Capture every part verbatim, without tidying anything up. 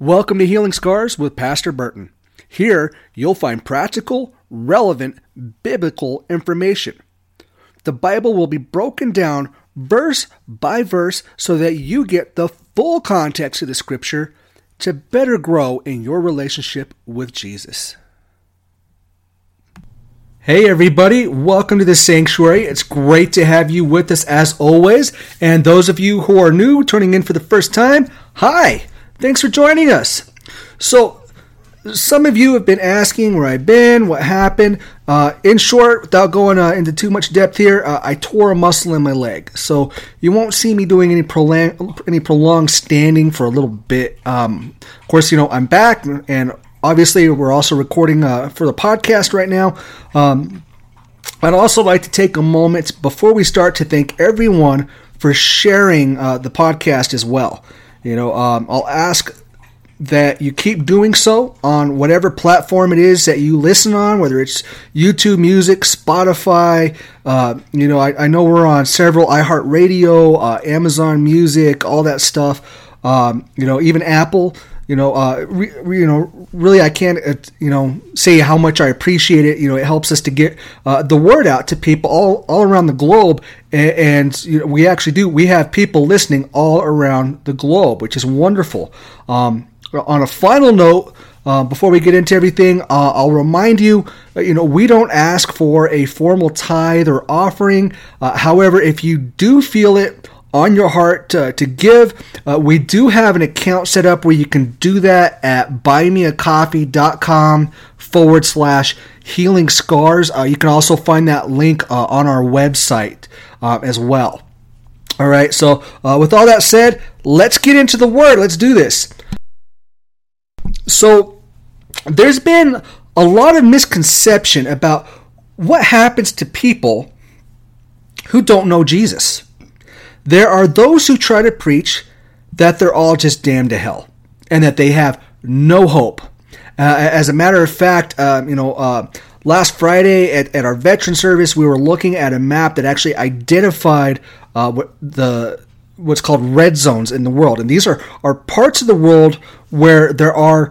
Welcome to Healing Scars with Pastor Burton. Here, you'll find practical, relevant, biblical information. The Bible will be broken down verse by verse so that you get the full context of the Scripture to better grow in your relationship with Jesus. Hey everybody, welcome to the Sanctuary. It's great to have you with us as always. And those of you who are new, turning in for the first time, hi! Thanks for joining us. So, some of you have been asking where I've been, what happened. Uh, in short, without going uh, into too much depth here, uh, I tore a muscle in my leg. So, you won't see me doing any prolonged, any prolonged standing for a little bit. Um, of course, you know, I'm back, and obviously we're also recording uh, for the podcast right now. Um, I'd also like to take a moment before we start to thank everyone for sharing uh, the podcast as well. You know, um, I'll ask that you keep doing so on whatever platform it is that you listen on, whether it's YouTube Music, Spotify. Uh, you know, I, I know we're on several iHeartRadio, uh, Amazon Music, all that stuff. Um, you know, even Apple. You know, uh, re, re, you know, really, I can't, uh, you know, say how much I appreciate it. You know, it helps us to get uh, the word out to people all, all around the globe, and, and you know, we actually do. We have people listening all around the globe, which is wonderful. Um, on a final note, uh, before we get into everything, uh, I'll remind you, uh, you know, we don't ask for a formal tithe or offering. Uh, however, if you do feel it on your heart uh, to give, uh, we do have an account set up where you can do that at buymeacoffee.com forward slash healing scars. Uh, you can also find that link uh, on our website uh, as well. All right, so uh, with all that said, let's get into the word. Let's do this. So there's been a lot of misconception about what happens to people who don't know Jesus. There are those who try to preach that they're all just damned to hell and that they have no hope. Uh, as a matter of fact, uh, you know, uh, last Friday at, at our veteran service, we were looking at a map that actually identified uh, what the what's called red zones in the world, and these are, are parts of the world where there are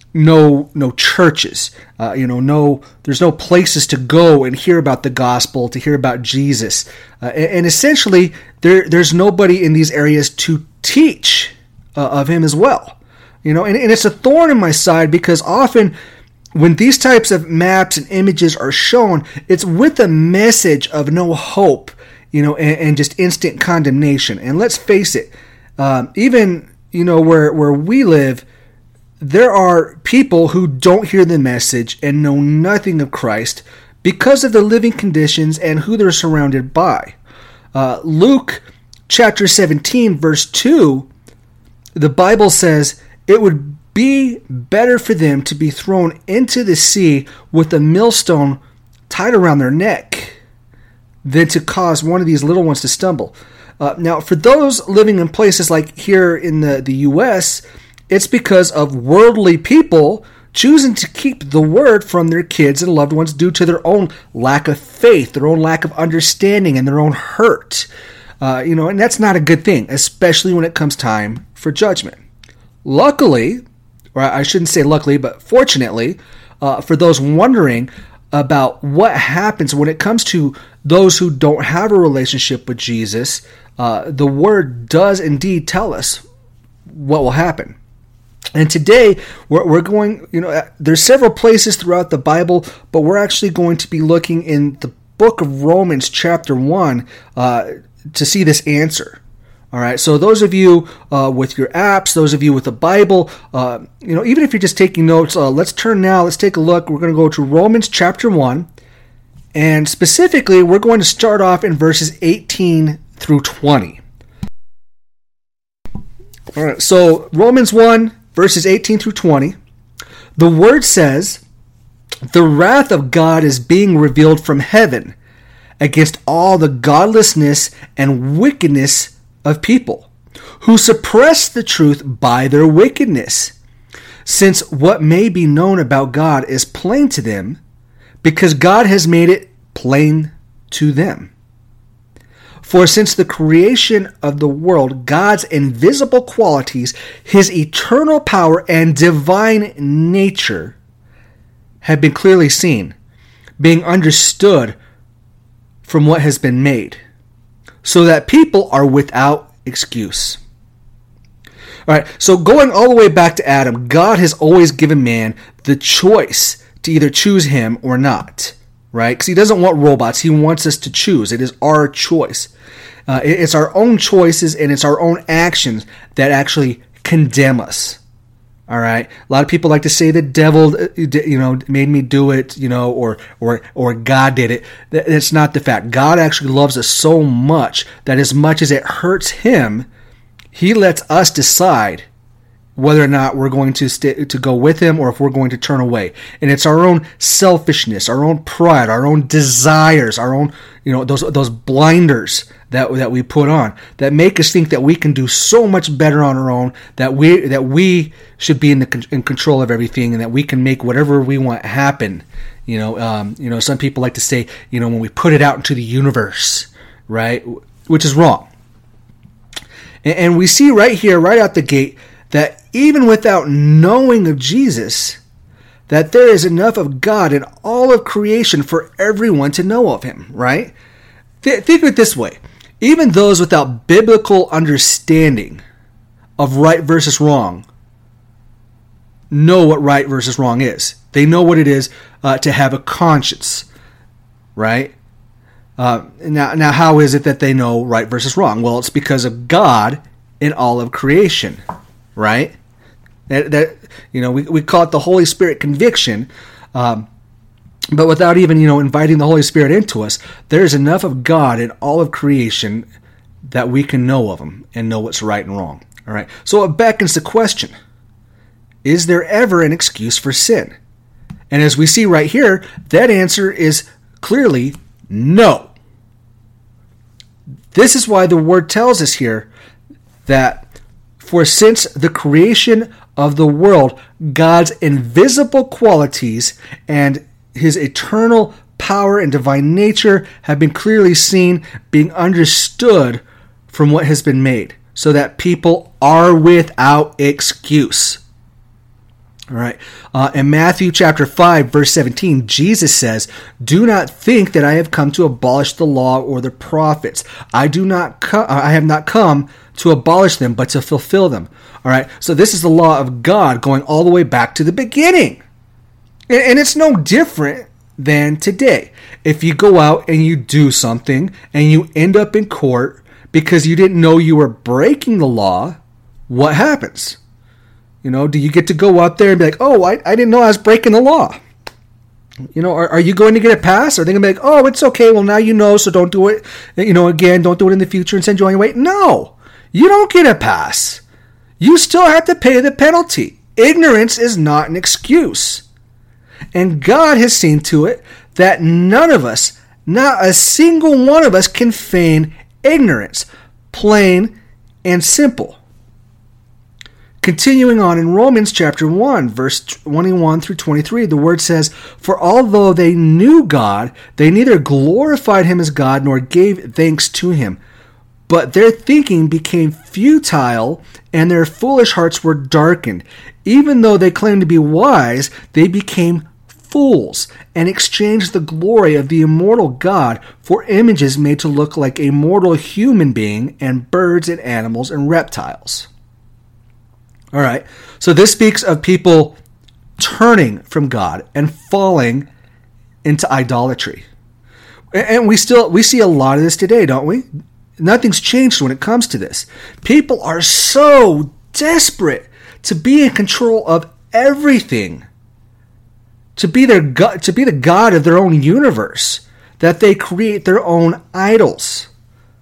no no churches, uh, you know, no there's no places to go and hear about the gospel, to hear about Jesus, uh, and, and essentially there there's nobody in these areas to teach uh, of him as well, you know, and, and it's a thorn in my side because often when these types of maps and images are shown, it's with a message of no hope, you know, and, and just instant condemnation. And let's face it, um, even you know where where we live, there are people who don't hear the message and know nothing of Christ because of the living conditions and who they're surrounded by. Uh, Luke chapter seventeen, verse two, the Bible says, "It would be better for them to be thrown into the sea with a millstone tied around their neck than to cause one of these little ones to stumble." Uh, now, for those living in places like here in the, the U S, it's because of worldly people choosing to keep the word from their kids and loved ones due to their own lack of faith, their own lack of understanding, and their own hurt. Uh, you know, and that's not a good thing, especially when it comes time for judgment. Luckily, or I shouldn't say luckily, but fortunately, uh, for those wondering about what happens when it comes to those who don't have a relationship with Jesus, uh, the word does indeed tell us what will happen. And today, we're, we're going, you know, there's several places throughout the Bible, but we're actually going to be looking in the book of Romans chapter one uh, to see this answer. All right, so those of you uh, with your apps, those of you with the Bible, uh, you know, even if you're just taking notes, uh, let's turn now, let's take a look. We're going to go to Romans chapter one, and specifically, we're going to start off in verses eighteen through twenty. All right, so Romans one, verses eighteen through twenty, the word says, "The wrath of God is being revealed from heaven against all the godlessness and wickedness of people, who suppress the truth by their wickedness, since what may be known about God is plain to them, because God has made it plain to them. For since the creation of the world, God's invisible qualities, his eternal power and divine nature have been clearly seen, being understood from what has been made, so that people are without excuse. All right, so going all the way back to Adam, God has always given man the choice to either choose him or not, right? Because he doesn't want robots. He wants us to choose. It is our choice. Uh, it's our own choices and it's our own actions that actually condemn us. All right. A lot of people like to say the devil, you know, made me do it, you know, or or or God did it. That's not the fact. God actually loves us so much that as much as it hurts him, he lets us decide whether or not we're going to stay, to go with him or if we're going to turn away. And it's our own selfishness, our own pride, our own desires, our own, you know, those those blinders that that we put on that make us think that we can do so much better on our own, that we that we should be in the in control of everything, and that we can make whatever we want happen. You know, um, you know, some people like to say, you know, when we put it out into the universe, right, which is wrong. And, and we see right here, right out the gate, that even without knowing of Jesus, that there is enough of God in all of creation for everyone to know of him, right? Th- think of it this way. Even those without biblical understanding of right versus wrong know what right versus wrong is. They know what it is uh, to have a conscience, right? Uh, now, now, how is it that they know right versus wrong? Well, it's because of God in all of creation, right? That, that you know, we, we call it the Holy Spirit conviction, um, but without even, you know, inviting the Holy Spirit into us, there's enough of God in all of creation that we can know of him and know what's right and wrong. All right. So it beckons the question: is there ever an excuse for sin? And as we see right here, that answer is clearly no. This is why the word tells us here that for since the creation of the world, God's invisible qualities and his eternal power and divine nature have been clearly seen, being understood from what has been made, so that people are without excuse. All right. Uh, in Matthew chapter five, verse seventeen, Jesus says, "Do not think that I have come to abolish the law or the prophets. I do not. Co- I have not come to abolish them, but to fulfill them." All right. So this is the law of God going all the way back to the beginning, and, and it's no different than today. If you go out and you do something and you end up in court because you didn't know you were breaking the law, what happens? You know, do you get to go out there and be like, oh, I, I didn't know I was breaking the law? You know, are, are you going to get a pass? Or are they going to be like, oh, it's okay, well, now you know, so don't do it, you know, again, don't do it in the future and send you on your way? No, you don't get a pass. You still have to pay the penalty. Ignorance is not an excuse. And God has seen to it that none of us, not a single one of us, can feign ignorance, plain and simple. Continuing on in Romans chapter one, verse twenty-one through twenty-three, the word says, "For although they knew God, they neither glorified him as God nor gave thanks to him. But their thinking became futile, and their foolish hearts were darkened. Even though they claimed to be wise, they became fools, and exchanged the glory of the immortal God for images made to look like a mortal human being, and birds and animals and reptiles." All right, so this speaks of people turning from God and falling into idolatry. And we still we see a lot of this today, don't we? Nothing's changed when it comes to this. People are so desperate to be in control of everything, to be their God, to be the God of their own universe, that they create their own idols,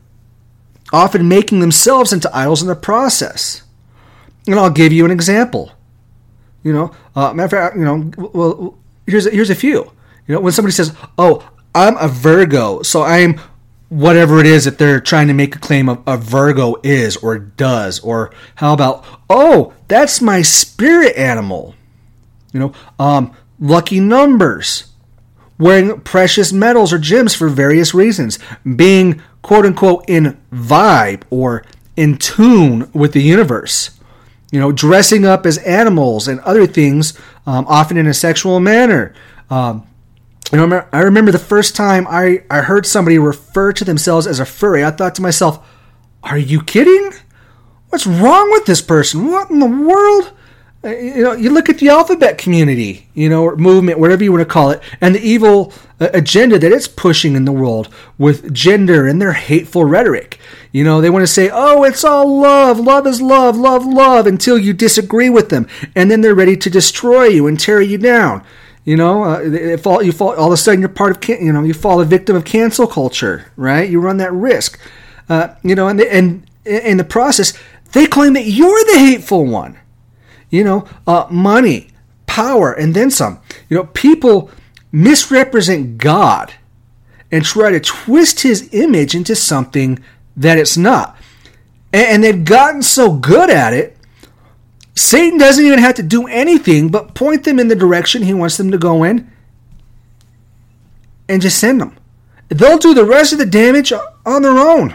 often making themselves into idols in the process. And I'll give you an example. You know, uh, matter of fact, you know, well, here's a, here's a few. You know, when somebody says, "Oh, I'm a Virgo, so I'm whatever it is that they're trying to make a claim of a Virgo is or does," or how about, "Oh, that's my spirit animal." You know, um, lucky numbers, wearing precious metals or gems for various reasons, being quote unquote in vibe or in tune with the universe. You know, dressing up as animals and other things, um, often in a sexual manner. Um, you know, I remember the first time I, I heard somebody refer to themselves as a furry, I thought to myself, are you kidding? What's wrong with this person? What in the world? Uh, you know, you look at the alphabet community, you know, or movement, whatever you want to call it, and the evil uh, agenda that it's pushing in the world with gender and their hateful rhetoric. You know, they want to say, oh, it's all love, love is love, love, love, until you disagree with them. And then they're ready to destroy you and tear you down. You know, uh, if all, you fall, all of a sudden you're part of, you know, you fall a victim of cancel culture, right? You run that risk. Uh, you know, and, they, and in the process, they claim that you're the hateful one. You know, uh, money, power, and then some. You know, people misrepresent God and try to twist his image into something that it's not. And, and they've gotten so good at it, Satan doesn't even have to do anything but point them in the direction he wants them to go in and just send them. They'll do the rest of the damage on their own.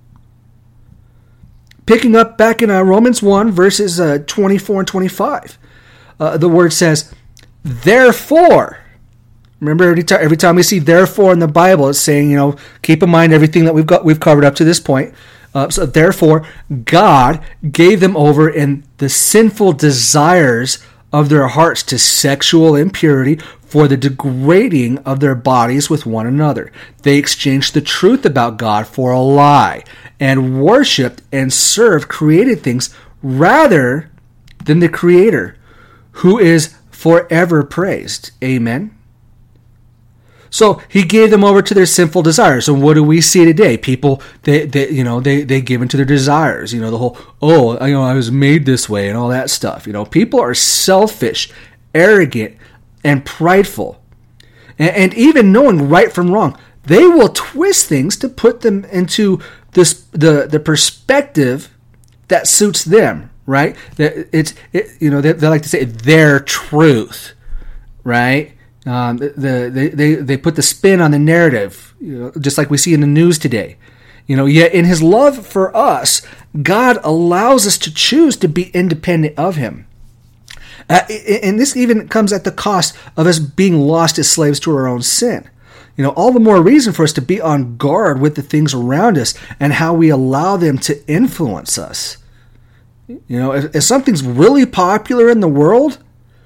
Picking up back in uh, Romans one, verses uh, twenty-four and twenty-five, uh, the word says, therefore. Remember, every, t- every time we see therefore in the Bible, it's saying, you know, keep in mind everything that we've got, we've covered up to this point. Uh, so therefore, God gave them over in the sinful desires of their hearts to sexual impurity for the degrading of their bodies with one another. They exchanged the truth about God for a lie and worshipped and served created things rather than the Creator, who is forever praised. Amen. So he gave them over to their sinful desires. And what do we see today? People, they, they you know, they, they give into their desires. You know, the whole, oh, you know, I was made this way and all that stuff. You know, people are selfish, arrogant, and prideful. And, and even knowing right from wrong, they will twist things to put them into this the the perspective that suits them. Right? It's it, you know, they, they like to say their truth. Right? Um, the, the they, they put the spin on the narrative, you know, just like we see in the news today. You know, yet in his love for us, God allows us to choose to be independent of him. Uh, and this even comes at the cost of us being lost as slaves to our own sin. You know, all the more reason for us to be on guard with the things around us and how we allow them to influence us. You know, if, if something's really popular in the world,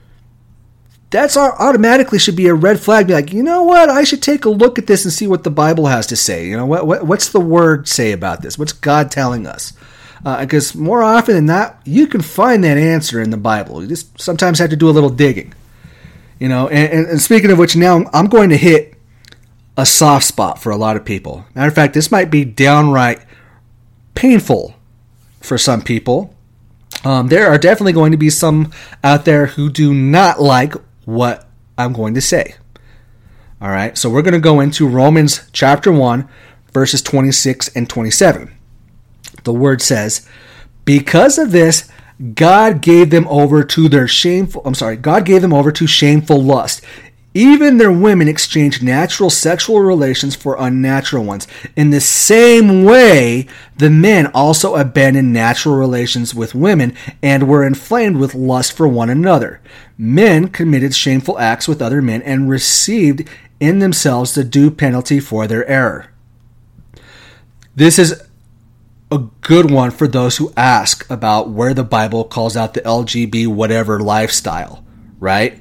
that's automatically should be a red flag. Be like, you know what? I should take a look at this and see what the Bible has to say. You know, what, what what's the Word say about this? What's God telling us? Uh, because more often than not, you can find that answer in the Bible. You just sometimes have to do a little digging. You know, and, and, and speaking of which, now I'm going to hit a soft spot for a lot of people. Matter of fact, this might be downright painful for some people. Um, there are definitely going to be some out there who do not like what I'm going to say. All right, so we're going to go into Romans chapter one, verses twenty-six and twenty-seven. The word says, because of this, God gave them over to their shameful, I'm sorry, God gave them over to shameful lust. Even their women exchanged natural sexual relations for unnatural ones. In the same way, the men also abandoned natural relations with women and were inflamed with lust for one another. Men committed shameful acts with other men and received in themselves the due penalty for their error. This is a good one for those who ask about where the Bible calls out the L G B T whatever lifestyle, right?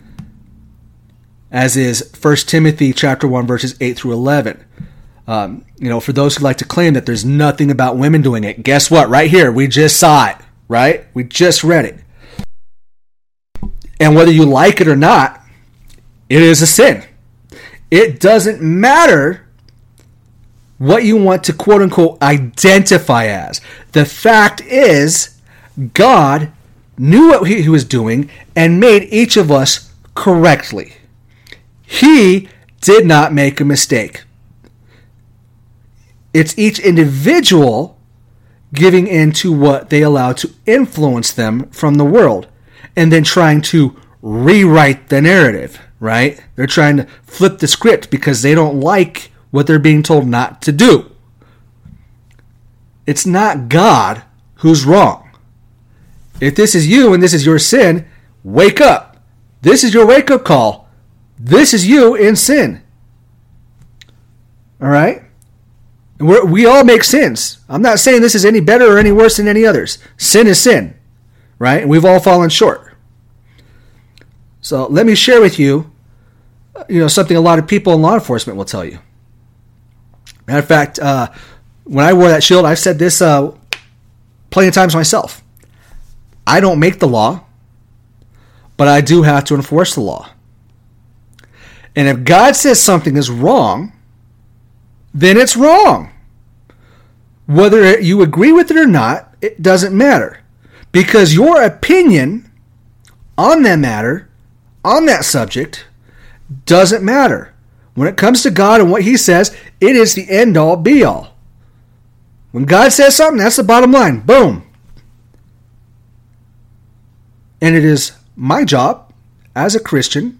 As is First Timothy chapter one, verses eight through eleven. Um, you know, for those who like to claim that there's nothing about women doing it, guess what? Right here, we just saw it, right? We just read it. And whether you like it or not, it is a sin. It doesn't matter what you want to quote-unquote identify as. The fact is, God knew what he was doing and made each of us correctly. He did not make a mistake. It's each individual giving in to what they allow to influence them from the world and then trying to rewrite the narrative, right? They're trying to flip the script because they don't like what they're being told not to do, It's not God who's wrong. If this is you and this is your sin, wake up. This is your wake-up call. This is you in sin. All right? We're, we all make sins. I'm not saying this is any better or any worse than any others. Sin is sin, right? And we've all fallen short. So let me share with you, you know, something a lot of people in law enforcement will tell you. Matter of fact, uh, when I wore that shield, I've said this uh, plenty of times myself. I don't make the law, but I do have to enforce the law. And if God says something is wrong, then it's wrong. Whether you agree with it or not, it doesn't matter. Because your opinion on that matter, on that subject, doesn't matter. When it comes to God and what He says, it is the end-all, be-all. When God says something, that's the bottom line. Boom. And it is my job as a Christian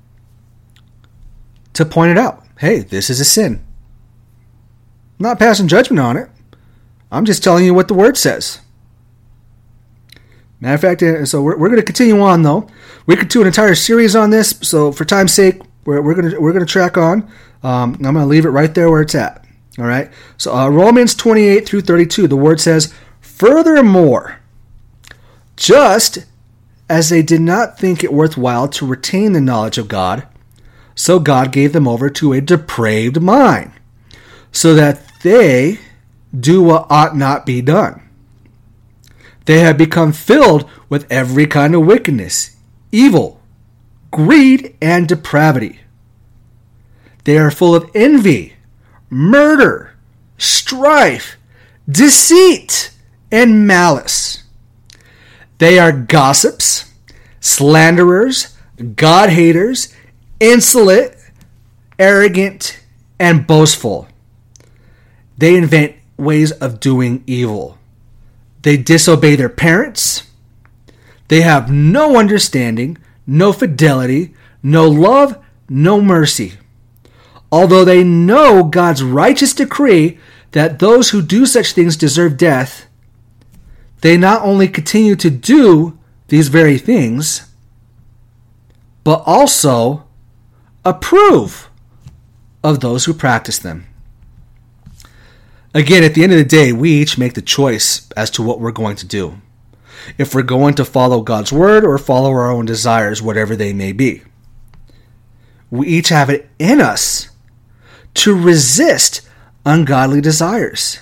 to point it out. Hey, this is a sin. I'm not passing judgment on it. I'm just telling you what the Word says. Matter of fact, so we're, we're going to continue on, though. We could do an entire series on this, so for time's sake, we're, we're going to we're going to track on. Um, I'm going to leave it right there where it's at. All right. So uh, Romans twenty-eight through thirty-two, the Word says, "Furthermore, just as they did not think it worthwhile to retain the knowledge of God, so God gave them over to a depraved mind, so that they do what ought not be done. They have become filled with every kind of wickedness, evil, greed, and depravity. They are full of envy, murder, strife, deceit, and malice. They are gossips, slanderers, God-haters, insolent, arrogant, and boastful. They invent ways of doing evil. They disobey their parents. They have no understanding, no fidelity, no love, no mercy. Although they know God's righteous decree that those who do such things deserve death, they not only continue to do these very things, but also approve of those who practice them." Again, at the end of the day, we each make the choice as to what we're going to do. If we're going to follow God's word or follow our own desires, whatever they may be. We each have it in us to resist ungodly desires.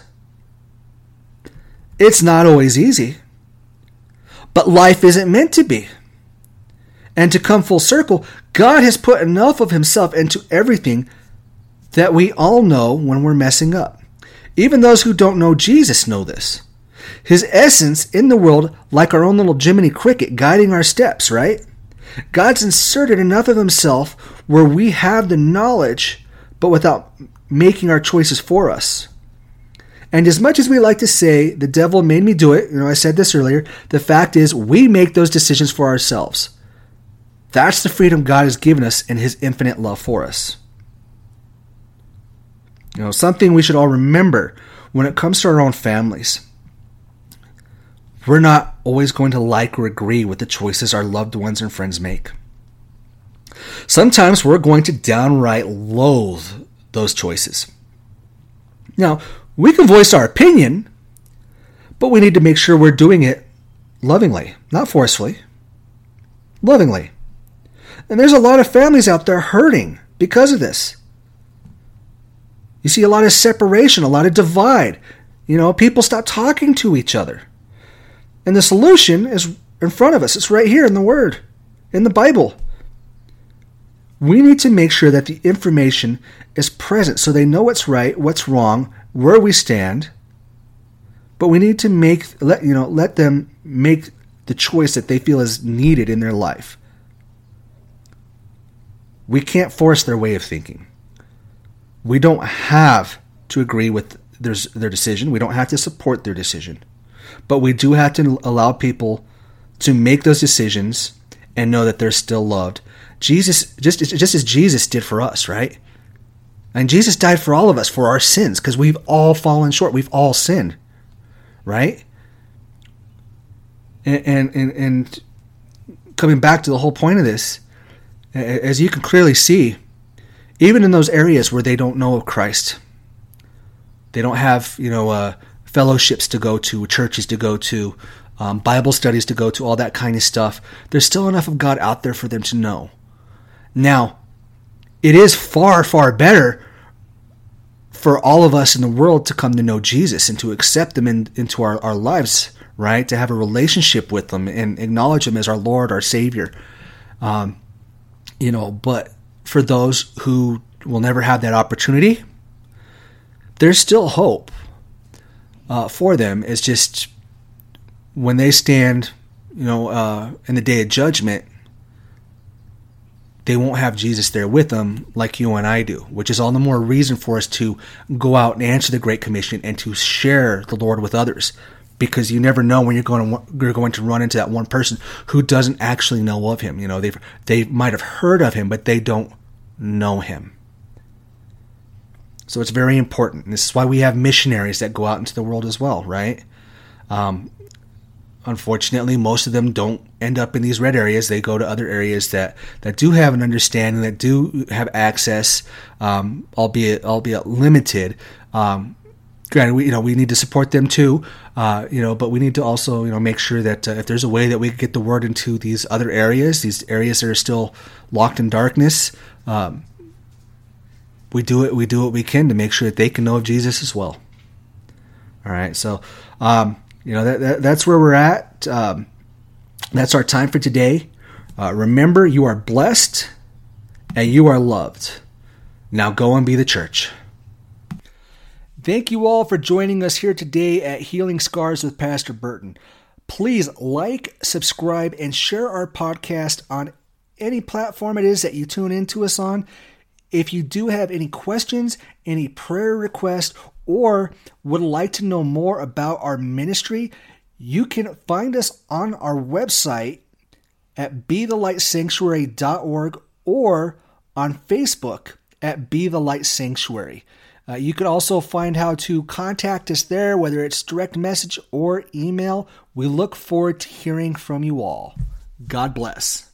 It's not always easy, but life isn't meant to be. And to come full circle, God has put enough of Himself into everything that we all know when we're messing up. Even those who don't know Jesus know this. His essence in the world, like our own little Jiminy Cricket guiding our steps, right? God's inserted enough of Himself where we have the knowledge, but without making our choices for us. And as much as we like to say, the devil made me do it, you know, I said this earlier, the fact is we make those decisions for ourselves. That's the freedom God has given us in His infinite love for us. You know, something we should all remember when it comes to our own families. We're not always going to like or agree with the choices our loved ones and friends make. Sometimes we're going to downright loathe those choices. Now, we can voice our opinion, but we need to make sure we're doing it lovingly, not forcefully. Lovingly. And there's a lot of families out there hurting because of this. You see a lot of separation, a lot of divide. You know, people stop talking to each other. And the solution is in front of us. It's right here in the Word, in the Bible. We need to make sure that the information is present so they know what's right, what's wrong, where we stand. But we need to make let you know let them make the choice that they feel is needed in their life. We can't force their way of thinking. We don't have to agree with their, their decision. We don't have to support their decision. But we do have to allow people to make those decisions and know that they're still loved. Jesus, just, just as Jesus did for us, right? And Jesus died for all of us, for our sins, because we've all fallen short. We've all sinned. right? And, and, and, and coming back to the whole point of this, as you can clearly see, even in those areas where they don't know of Christ, they don't have, you know, uh, fellowships to go to, churches to go to, um, Bible studies to go to, all that kind of stuff, there's still enough of God out there for them to know. Now, it is far, far better for all of us in the world to come to know Jesus and to accept Him in, into our, our lives, right? To have a relationship with Him and acknowledge Him as our Lord, our Savior. Um, you know, but for those who will never have that opportunity, there's still hope uh, for them. It's just when they stand, you know, uh, in the day of judgment, they won't have Jesus there with them like you and I do, which is all the more reason for us to go out and answer the Great Commission and to share the Lord with others, because you never know when you're going to you're going to run into that one person who doesn't actually know of Him. You know, they they might have heard of Him, but they don't know Him. So it's very important. And this is why we have missionaries that go out into the world as well, right? Um, unfortunately, most of them don't end up in these red areas. They go to other areas that, that do have an understanding, that do have access, um, albeit albeit limited. Um, granted, we you know we need to support them too, uh, you know, but we need to also you know make sure that uh, if there's a way that we can get the word into these other areas, these areas that are still locked in darkness, um, we do it. We do what we can to make sure that they can know of Jesus as well. All right, so. Um, You know, that, that that's where we're at. Um, that's our time for today. Uh, remember, you are blessed and you are loved. Now go and be the church. Thank you all for joining us here today at Healing Scars with Pastor Burton. Please like, subscribe, and share our podcast on any platform it is that you tune into us on. If you do have any questions, any prayer requests, or would like to know more about our ministry, you can find us on our website at be the light sanctuary dot org or on Facebook at Be the Light Sanctuary. Uh, you can also find how to contact us there, whether it's direct message or email. We look forward to hearing from you all. God bless.